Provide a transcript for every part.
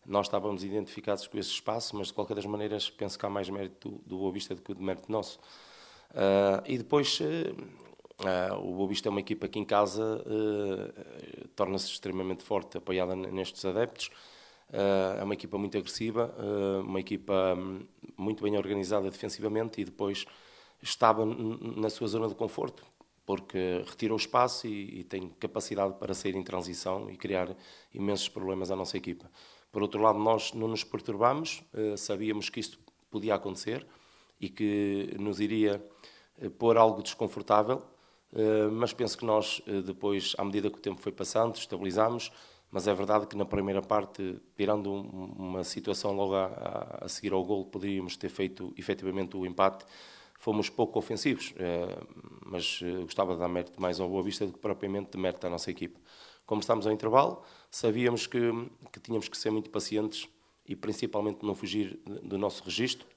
nós estávamos identificados com esse espaço, mas de qualquer das maneiras penso que há mais mérito do Boa Vista do que de mérito nosso. E depois o Boa Vista é uma equipa que em casa torna-se extremamente forte, apoiada nestes adeptos. É uma equipa muito agressiva, uma equipa muito bem organizada defensivamente e depois estava na sua zona de conforto, porque retira o espaço e tem capacidade para sair em transição e criar imensos problemas à nossa equipa. Por outro lado, nós não nos perturbámos, sabíamos que isto podia acontecer e que nos iria pôr algo desconfortável, mas penso que nós depois, à medida que o tempo foi passando, estabilizámos, mas é verdade que na primeira parte, tirando uma situação logo a seguir ao golo, poderíamos ter feito efetivamente o empate. Fomos pouco ofensivos, mas gostava de dar mérito mais ao Boa Vista do que propriamente de mérito à nossa equipa. Como estamos ao intervalo, sabíamos que tínhamos que ser muito pacientes e principalmente não fugir do nosso registro.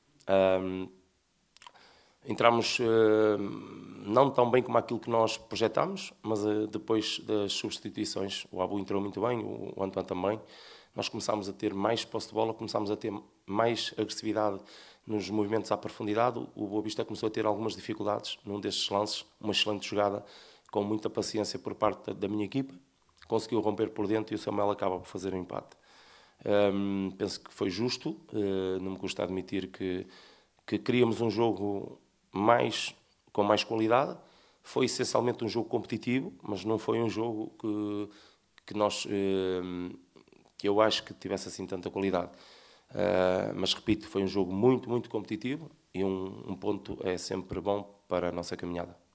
Entramos não tão bem como aquilo que nós projetámos, mas depois das substituições, o Abu entrou muito bem, o Antoine também, nós começámos a ter mais posse de bola, começámos a ter mais agressividade nos movimentos à profundidade. O Boa Vista começou a ter algumas dificuldades num destes lances, uma excelente jogada com muita paciência por parte da minha equipa, conseguiu romper por dentro e o Samuel acaba por fazer o empate. Penso que foi justo, não me custa admitir que queríamos um jogo com mais qualidade. Foi essencialmente um jogo competitivo, mas não foi um jogo que eu acho que tivesse assim tanta qualidade. Mas repito, foi um jogo muito, muito competitivo e um ponto é sempre bom para a nossa caminhada.